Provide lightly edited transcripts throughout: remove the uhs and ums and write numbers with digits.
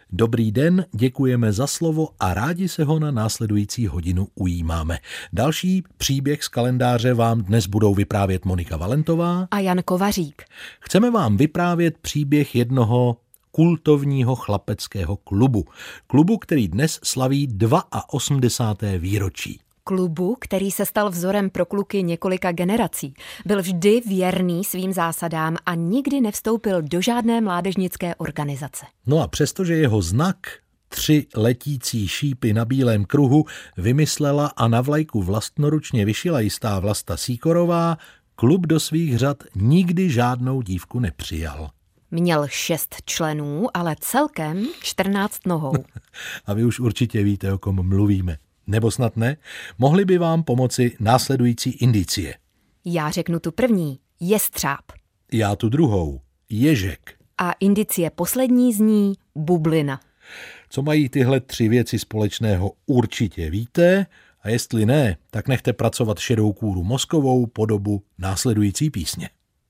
Dobrý den, děkujeme za slovo a rádi se ho na následující hodinu ujímáme. Další příběh z kalendáře vám dnes budou vyprávět Monika Valentová a Jan Kovařík. Chceme vám vyprávět příběh jednoho kultovního chlapeckého klubu. Klubu, který dnes slaví 82. výročí. Klubu, který se stal vzorem pro kluky několika generací. Byl vždy věrný svým zásadám a nikdy nevstoupil do žádné mládežnické organizace. No a přestože jeho znak, 3 letící šípy na bílém kruhu, vymyslela a na vlajku vlastnoručně vyšila jistá Vlasta Sýkorová, klub do svých řad nikdy žádnou dívku nepřijal. Měl 6 členů, ale celkem 14 nohou. A vy už určitě víte, o kom mluvíme. Nebo snad ne? Mohly by vám pomoci následující indicie. Já řeknu tu první, jestřáb. Já tu druhou, ježek. A indicie poslední zní bublina. Co mají tyhle 3 věci společného, určitě víte, a jestli ne, tak nechte pracovat šedou kůru mozkovou po dobu následující písně.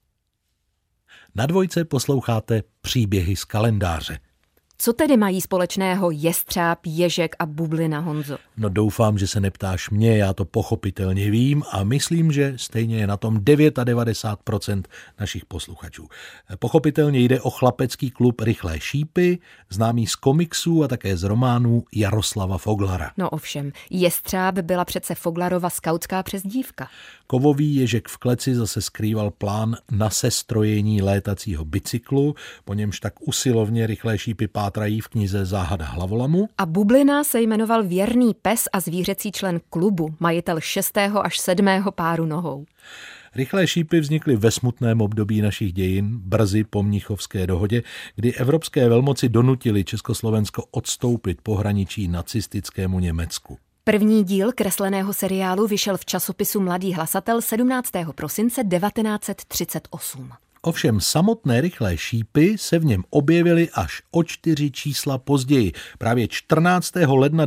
Na Dvojce posloucháte příběhy z kalendáře. Co tedy mají společného jestřáb, ježek a bublina, Honzo? No doufám, že se neptáš mě, já to pochopitelně vím a myslím, že stejně je na tom 99% našich posluchačů. Pochopitelně jde o chlapecký klub Rychlé šípy, známý z komiksů a také z románů Jaroslava Foglara. No ovšem, jestřáb byla přece Foglarova skautská přezdívka. Kovový ježek v kleci zase skrýval plán na sestrojení létacího bicyklu, po němž tak usilovně Rychlé šípy pátrají v knize Záhada hlavolamu. A bublina se jmenoval věrný pes a zvířecí člen klubu, majitel 6. až 7. páru nohou. Rychlé šípy vznikly ve smutném období našich dějin, brzy po Mnichovské dohodě, kdy evropské velmoci donutili Československo odstoupit pohraničí nacistickému Německu. První díl kresleného seriálu vyšel v časopisu Mladý hlasatel 17. prosince 1938. Ovšem samotné Rychlé šípy se v něm objevily až o 4 čísla později. Právě 14. ledna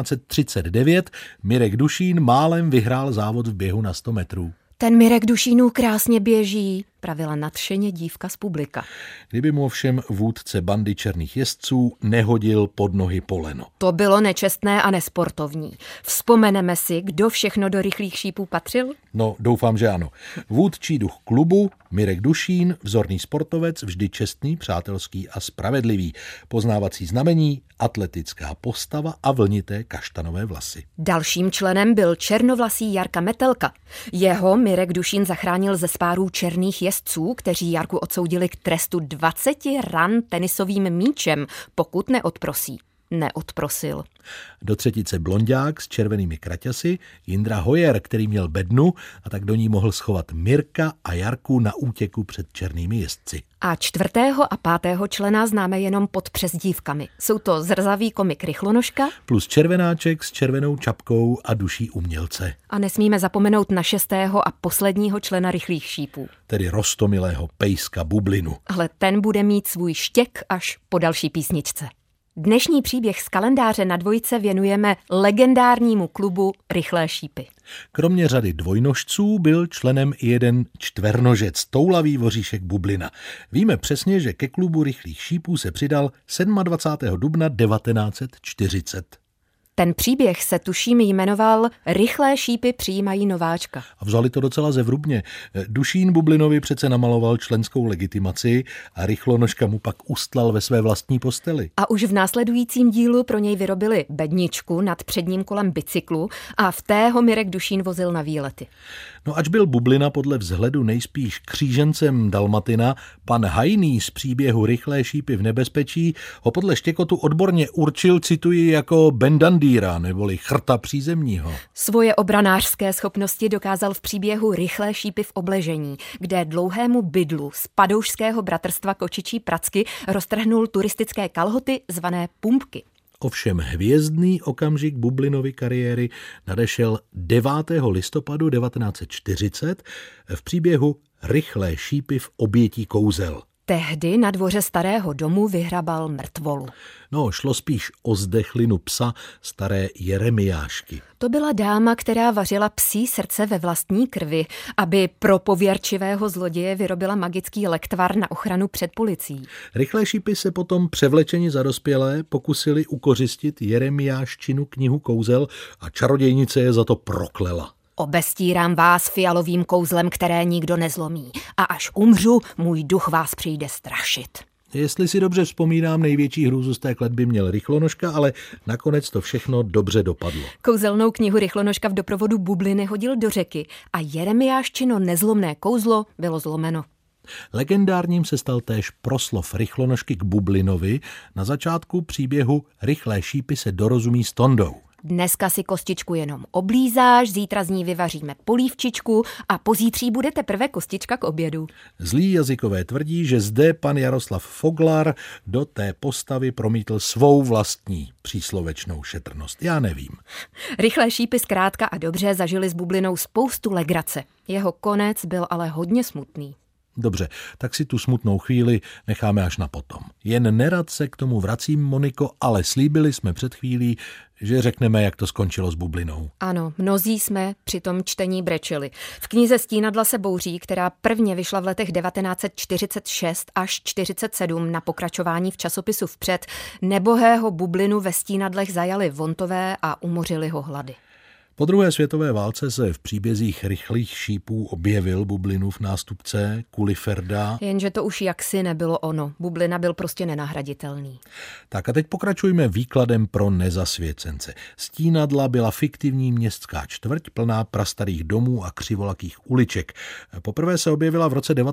1939 Mirek Dušín málem vyhrál závod v běhu na 100 metrů. Ten Mirek Dušínů krásně běží, pravila nadšeně dívka z publika. Kdyby mu ovšem vůdce bandy černých jezdců nehodil pod nohy poleno. To bylo nečestné a nesportovní. Vzpomeneme si, kdo všechno do Rychlých šípů patřil? No, doufám, že ano. Vůdčí duch klubu, Mirek Dušín, vzorný sportovec, vždy čestný, přátelský a spravedlivý. Poznávací znamení, atletická postava a vlnité kaštanové vlasy. Dalším členem byl černovlasý Jarka Metelka. Jeho Mirek Dušín zachránil ze spárů černých jezdců, kteří Jarku odsoudili k trestu 20 ran tenisovým míčem, pokud neodprosí. Neodprosil. Do třetice blonďák s červenými kraťasy, Jindra Hojer, který měl bednu a tak do ní mohl schovat Mirka a Jarku na útěku před černými jezdci. A 4. a 5. člena známe jenom pod přezdívkami. Jsou to zrzavý komik Rychlonožka plus červenáček s červenou čapkou a duší umělce. A nesmíme zapomenout na 6. a posledního člena Rychlých šípů. Tedy roztomilého pejska Bublinu. Ale ten bude mít svůj štěk až po další písničce. Dnešní příběh z kalendáře na Dvojce věnujeme legendárnímu klubu Rychlé šípy. Kromě řady dvojnožců byl členem i jeden čtvernožec, toulavý voříšek Bublina. Víme přesně, že ke klubu Rychlých šípů se přidal 27. dubna 1940. Ten příběh se tuším jmenoval Rychlé šípy přijímají nováčka. A vzali to docela zevrubně. Dušín Bublinovi přece namaloval členskou legitimaci a Rychlonožka mu pak ustlal ve své vlastní posteli. A už v následujícím dílu pro něj vyrobili bedničku nad předním kolem bicyklu a v té ho Mirek Dušín vozil na výlety. No ač byl Bublina podle vzhledu nejspíš křížencem Dalmatina, pan Hajný z příběhu Rychlé šípy v nebezpečí ho podle Štěkotu odborně určil, cituji, jako bendandýra neboli chrta přízemního. Svoje obranářské schopnosti dokázal v příběhu Rychlé šípy v obležení, kde dlouhému bydlu z padoušského bratrstva Kočičí pracky roztrhnul turistické kalhoty zvané pumpky. Ovšem hvězdný okamžik Bublinovy kariéry nadešel 9. listopadu 1940 v příběhu Rychlé šípy v obětí kouzel. Tehdy na dvoře starého domu vyhrabal mrtvolu. No, šlo spíš o zdechlinu psa staré Jeremiášky. To byla dáma, která vařila psí srdce ve vlastní krvi, aby pro pověrčivého zloděje vyrobila magický lektvar na ochranu před policií. Rychlé šípy se potom převlečeni za dospělé pokusili ukořistit Jeremiáščinu knihu kouzel a čarodějnice je za to proklela. Obestírám vás fialovým kouzlem, které nikdo nezlomí. A až umřu, můj duch vás přijde strašit. Jestli si dobře vzpomínám, největší hrůzu z té kletby měl Rychlonožka, ale nakonec to všechno dobře dopadlo. Kouzelnou knihu Rychlonožka v doprovodu bubliny hodil do řeky a Jeremiáščino nezlomné kouzlo bylo zlomeno. Legendárním se stal též proslov Rychlonožky k Bublinovi na začátku příběhu Rychlé šípy se dorozumí s Tondou. Dneska si kostičku jenom oblízáš, zítra z ní vyvaříme polívčičku a pozítří bude teprve kostička k obědu. Zlí jazykové tvrdí, že zde pan Jaroslav Foglar do té postavy promítl svou vlastní příslovečnou šetrnost. Já nevím. Rychlé šípy zkrátka a dobře zažili s Bublinou spoustu legrace. Jeho konec byl ale hodně smutný. Dobře, tak si tu smutnou chvíli necháme až na potom. Jen nerad se k tomu vracím, Moniko, ale slíbili jsme před chvílí, že řekneme, jak to skončilo s Bublinou. Ano, mnozí jsme při tom čtení brečeli. V knize Stínadla se bouří, která prvně vyšla v letech 1946 až 47 na pokračování v časopisu Vpřed, nebohého Bublinu ve Stínadlech zajali vontové a umořili ho hlady. Po druhé světové válce se v příbězích Rychlých šípů objevil Bublinův nástupce Kuliferda. Jenže to už jaksi nebylo ono. Bublina byl prostě nenahraditelný. Tak a teď pokračujeme výkladem pro nezasvěcence. Stínadla byla fiktivní městská čtvrť plná prastarých domů a křivolakých uliček. Poprvé se objevila v roce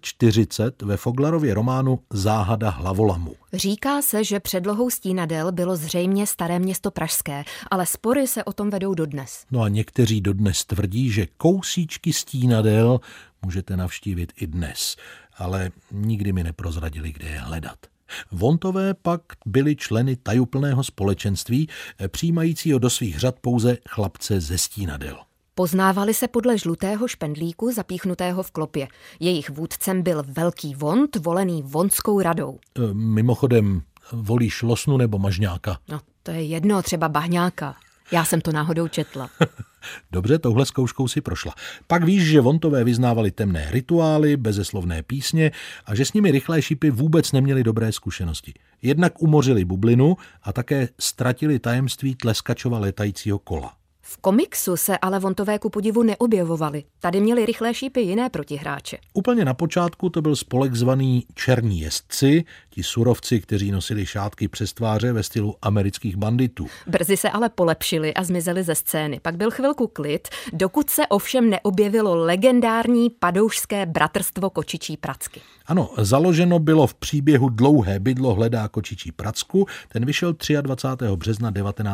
1940 ve Foglarově románu Záhada hlavolamu. Říká se, že předlohou Stínadel bylo zřejmě Staré Město pražské, ale spory se o tom vedou dodnes. No a někteří dodnes tvrdí, že kousíčky Stínadel můžete navštívit i dnes, ale nikdy mi neprozradili, kde je hledat. Vontové pak byli členy tajuplného společenství, přijímajícího do svých řad pouze chlapce ze Stínadel. Poznávali se podle žlutého špendlíku zapíchnutého v klopě. Jejich vůdcem byl velký Vont, volený Vontskou radou. Mimochodem, volíš Losnu nebo Mažňáka? No, to je jedno, třeba Bahňáka. Já jsem to náhodou četla. Dobře, touhle zkouškou si prošla. Pak víš, že Vontové vyznávali temné rituály, bezeslovné písně a že s nimi Rychlé šípy vůbec neměli dobré zkušenosti. Jednak umořili Bublinu a také ztratili tajemství Tleskačova létajícího kola. V komiksu se ale Vontové ku podivu neobjevovali. Tady měli Rychlé šípy jiné protihráče. Úplně na počátku to byl spolek zvaný Černí jezdci, ti surovci, kteří nosili šátky přes tváře ve stylu amerických banditů. Brzy se ale polepšili a zmizeli ze scény. Pak byl chvilku klid, dokud se ovšem neobjevilo legendární padoušské bratrstvo Kočičí pracky. Ano, založeno bylo v příběhu Dlouhé bydlo hledá kočičí pracku, ten vyšel 23. března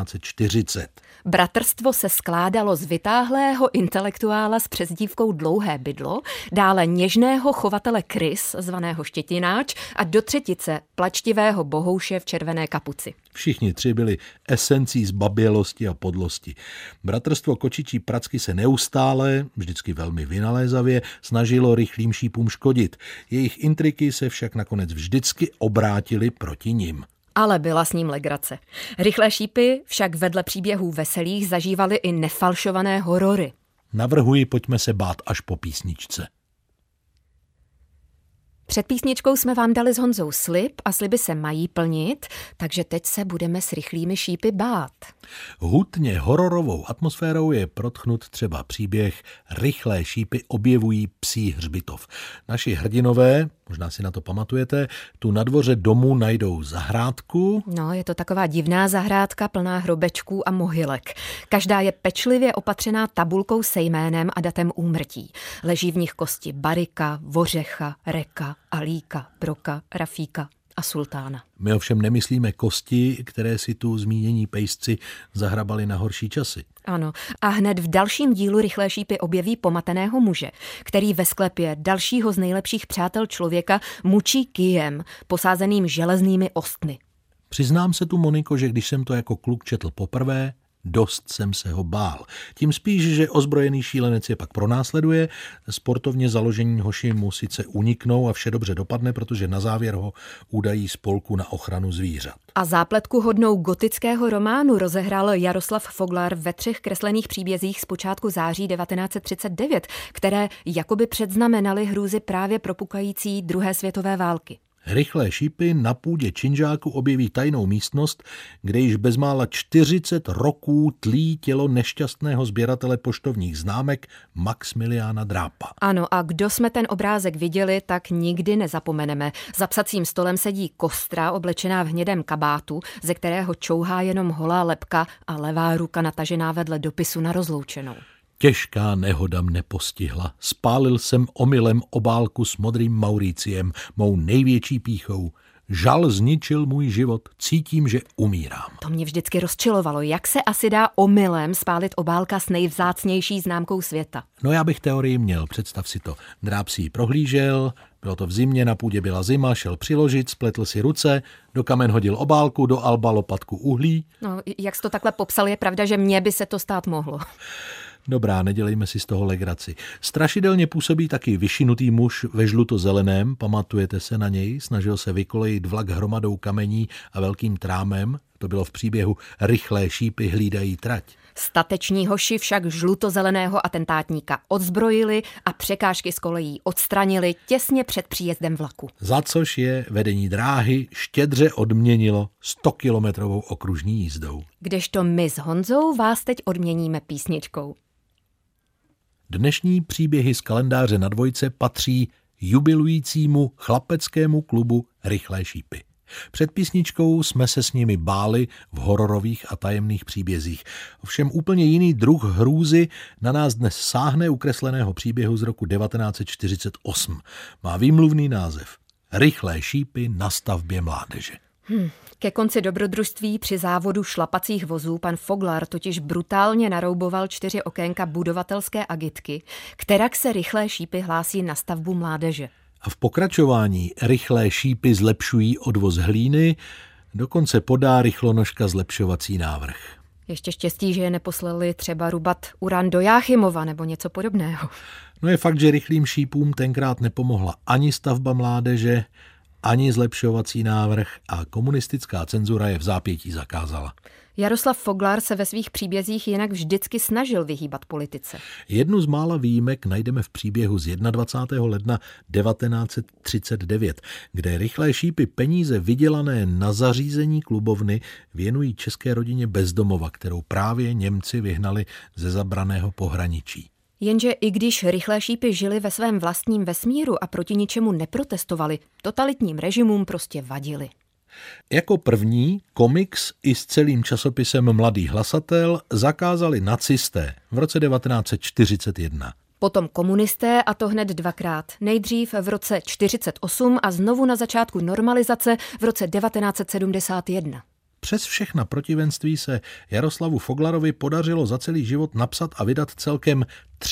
1940. Bratrstvo se skládalo z vytáhlého intelektuála s přezdívkou Dlouhé bydlo, dále něžného chovatele krys, zvaného Štětináč, a do třetice plačtivého bohouše v červené kapuci. Všichni tři byli esencí zbabělosti a podlosti. Bratrstvo Kočičí pracky se neustále, vždycky velmi vynalézavě, snažilo Rychlým šípům škodit. Jejich intriky se však nakonec vždycky obrátily proti nim. Ale byla s ním legrace. Rychlé šípy však vedle příběhů veselých zažívali i nefalšované horory. Navrhuji, pojďme se bát až po písničce. Před písničkou jsme vám dali s Honzou slib a sliby se mají plnit, takže teď se budeme s Rychlými šípy bát. Hutně hororovou atmosférou je protchnut třeba příběh Rychlé šípy objevují psí hřbitov. Naši hrdinové, možná si na to pamatujete, tu na dvoře domu najdou zahrádku. No, je to taková divná zahrádka plná hrobečků a mohylek. Každá je pečlivě opatřená tabulkou se jménem a datem úmrtí. Leží v nich kosti Barika, Vořecha, Reka, Alíka, Broka, Rafíka a Sultána. My ovšem nemyslíme kosti, které si tu zmínění pejsci zahrabali na horší časy. Ano, a hned v dalším dílu Rychlé šípy objeví pomateného muže, který ve sklepě dalšího z nejlepších přátel člověka mučí kyjem, posázeným železnými ostny. Přiznám se tu, Moniko, že když jsem to jako kluk četl poprvé, dost jsem se ho bál. Tím spíš, že ozbrojený šílenec je pak pronásleduje, sportovně založení hoši mu sice uniknou a vše dobře dopadne, protože na závěr ho udají spolku na ochranu zvířat. A zápletku hodnou gotického románu rozehrál Jaroslav Foglar ve 3 kreslených příbězích z počátku září 1939, které jakoby předznamenaly hrůzy právě propukající druhé světové války. Rychlé šípy na půdě činžáku objeví tajnou místnost, kde již bezmála 40 roků tlí tělo nešťastného sběratele poštovních známek Maxmiliána Drápa. Ano, a kdo jsme ten obrázek viděli, tak nikdy nezapomeneme. Za psacím stolem sedí kostra oblečená v hnědém kabátu, ze kterého čouhá jenom holá lebka a levá ruka natažená vedle dopisu na rozloučenou. Těžká nehoda mne postihla. Spálil jsem omylem obálku s modrým Mauriciem, mou největší pýchou. Žal zničil můj život, cítím, že umírám. To mě vždycky rozčilovalo. Jak se asi dá omylem spálit obálka s nejvzácnější známkou světa? No já bych teorii měl, představ si to. Dráb si ji prohlížel, bylo to v zimě, na půdě byla zima, šel přiložit, spletl si ruce, do kamen hodil obálku, do alba lopatku uhlí. No, jak jsi to takhle popsal, je pravda, že mně by se to stát mohlo. Dobrá, nedělejme si z toho legraci. Strašidelně působí taky vyšinutý muž ve žluto-zeleném, pamatujete se na něj? Snažil se vykolejit vlak hromadou kamení a velkým trámem. To bylo v příběhu Rychlé šípy hlídají trať. Stateční hoši však žluto-zeleného atentátníka odzbrojili a překážky z kolejí odstranili těsně před příjezdem vlaku. Za což je vedení dráhy štědře odměnilo 100kilometrovou okružní jízdou. Kdežto my s Honzou vás teď odměníme písničkou. Dnešní příběhy z kalendáře na dvojce patří jubilujícímu chlapeckému klubu Rychlé šípy. Před písničkou jsme se s nimi báli v hororových a tajemných příbězích. Ovšem úplně jiný druh hrůzy na nás dnes sáhne u kresleného příběhu z roku 1948. Má výmluvný název Rychlé šípy na stavbě mládeže. Ke konci dobrodružství při závodu šlapacích vozů pan Foglar totiž brutálně narouboval 4 okénka budovatelské agitky, kterak se Rychlé šípy hlásí na stavbu mládeže. A v pokračování Rychlé šípy zlepšují odvoz hlíny, dokonce podá rychlonožka zlepšovací návrh. Ještě štěstí, že je neposlali třeba rubat uran do Jáchymova nebo něco podobného. No je fakt, že Rychlým šípům tenkrát nepomohla ani stavba mládeže, ani zlepšovací návrh a komunistická cenzura je v zápětí zakázala. Jaroslav Foglar se ve svých příbězích jinak vždycky snažil vyhýbat politice. Jednu z mála výjimek najdeme v příběhu z 21. ledna 1939, kde Rychlé šípy peníze vydělané na zařízení klubovny věnují české rodině bezdomova, kterou právě Němci vyhnali ze zabraného pohraničí. Jenže i když Rychlé šípy žili ve svém vlastním vesmíru a proti ničemu neprotestovali, totalitním režimům prostě vadili. Jako první komiks i s celým časopisem Mladý hlasatel zakázali nacisté v roce 1941. Potom komunisté, a to hned 2krát. Nejdřív v roce 1948 a znovu na začátku normalizace v roce 1971. Přes všechna protivenství se Jaroslavu Foglarovi podařilo za celý život napsat a vydat celkem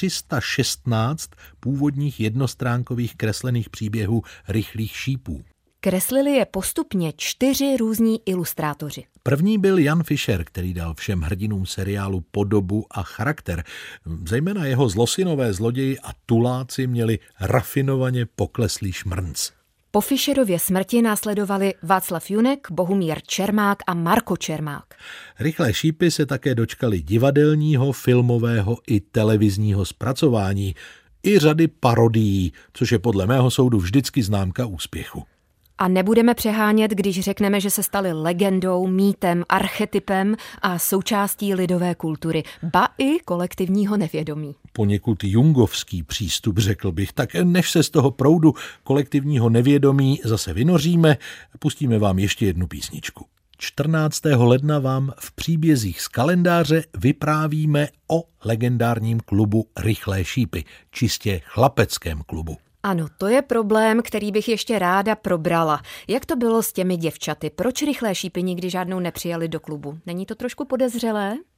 316 původních jednostránkových kreslených příběhů Rychlých šípů. Kreslili je postupně 4 různí ilustrátoři. První byl Jan Fischer, který dal všem hrdinům seriálu podobu a charakter. Zejména jeho zlosinové zloději a tuláci měli rafinovaně pokleslý šmrnc. Po Fischerově smrti následovali Václav Junek, Bohumír Čermák a Marko Čermák. Rychlé šípy se také dočkali divadelního, filmového i televizního zpracování i řady parodií, což je podle mého soudu vždycky známka úspěchu. A nebudeme přehánět, když řekneme, že se stali legendou, mýtem, archetypem a součástí lidové kultury, ba i kolektivního nevědomí. Poněkud jungovský přístup, řekl bych, tak než se z toho proudu kolektivního nevědomí zase vynoříme, pustíme vám ještě jednu písničku. 14. ledna vám v příbězích z kalendáře vyprávíme o legendárním klubu Rychlé šípy, čistě chlapeckém klubu. Ano, to je problém, který bych ještě ráda probrala. Jak to bylo s těmi děvčaty? Proč Rychlé šípy nikdy žádnou nepřijali do klubu? Není to trošku podezřelé?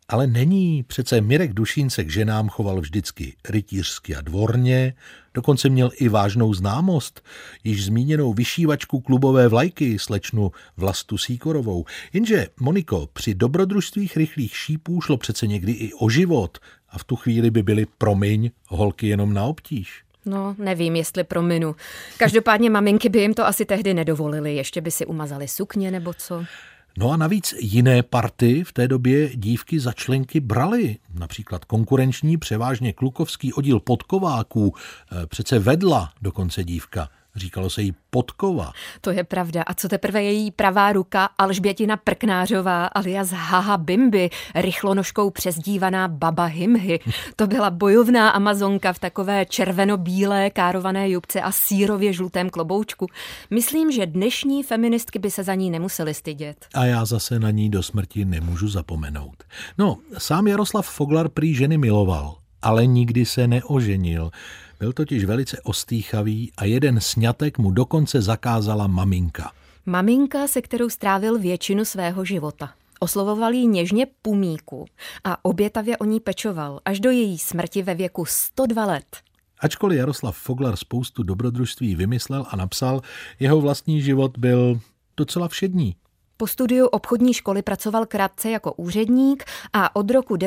Ale není, přece Mirek Dušín se k ženám choval vždycky rytířsky a dvorně, dokonce měl i vážnou známost, již zmíněnou vyšívačku klubové vlajky, slečnu Vlastu Sýkorovou. Jenže, Moniko, při dobrodružstvích rychlých šípů šlo přece někdy i o život a v tu chvíli by byly, promiň, holky jenom na obtíž. No, nevím, jestli prominu. Každopádně maminky by jim to asi tehdy nedovolily, ještě by si umazaly sukně nebo co. No a navíc jiné party v té době dívky za členky braly. Například konkurenční, převážně klukovský oddíl Podkováků přece vedla dokonce dívka. Říkalo se jí Podkova. To je pravda. A co teprve její pravá ruka Alžbětina Prknářová alias Haha Bimby, rychlonožkou přezdívaná Baba Himhy. To byla bojovná amazonka v takové červeno-bílé kárované jubce a sýrově žlutém kloboučku. Myslím, že dnešní feministky by se za ní nemusely stydět. A já zase na ní do smrti nemůžu zapomenout. No, sám Jaroslav Foglar prý ženy miloval, ale nikdy se neoženil. Byl totiž velice ostýchavý a jeden sňatek mu dokonce zakázala maminka. Maminka, se kterou strávil většinu svého života. Oslovoval ji něžně Pumíku a obětavě o ní pečoval až do její smrti ve věku 102 let. Ačkoliv Jaroslav Foglar spoustu dobrodružství vymyslel a napsal, jeho vlastní život byl docela všední. Po studiu obchodní školy pracoval krátce jako úředník a od roku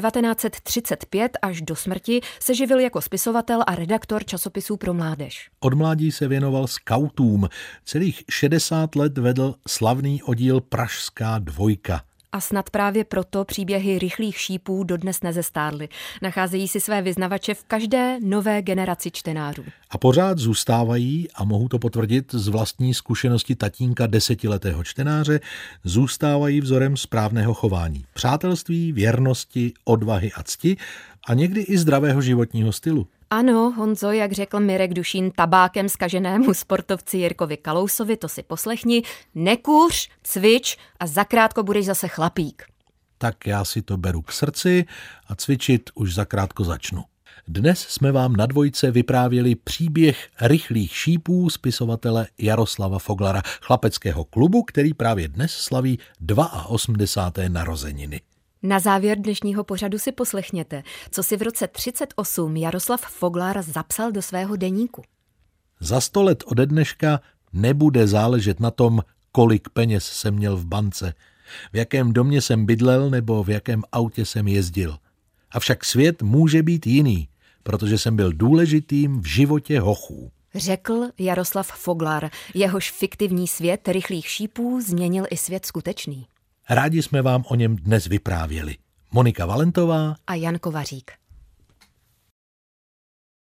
1935 až do smrti se živil jako spisovatel a redaktor časopisů pro mládež. Od mládí se věnoval skautům. Celých 60 let vedl slavný oddíl Pražská dvojka. A snad právě proto příběhy rychlých šípů dodnes nezestárly. Nacházejí si své vyznavače v každé nové generaci čtenářů. A pořád zůstávají, a mohu to potvrdit z vlastní zkušenosti tatínka 10letého čtenáře, zůstávají vzorem správného chování. Přátelství, věrnosti, odvahy a cti a někdy i zdravého životního stylu. Ano, Honzo, jak řekl Mirek Dušín tabákem zkaženému sportovci Jirkovi Kalousovi, to si poslechni, nekuř, cvič a zakrátko budeš zase chlapík. Tak já si to beru k srdci a cvičit už zakrátko začnu. Dnes jsme vám na Dvojce vyprávěli příběh rychlých šípů spisovatele Jaroslava Foglara, chlapeckého klubu, který právě dnes slaví 82. narozeniny. Na závěr dnešního pořadu si poslechněte, co si v roce 1938 Jaroslav Foglar zapsal do svého deníku. Za 100 let ode dneška nebude záležet na tom, kolik peněz jsem měl v bance, v jakém domě jsem bydlel nebo v jakém autě jsem jezdil. Avšak svět může být jiný, protože jsem byl důležitým v životě hochů. Řekl Jaroslav Foglar, jehož fiktivní svět rychlých šípů změnil i svět skutečný. Rádi jsme vám o něm dnes vyprávěli. Monika Valentová a Jan Kovařík.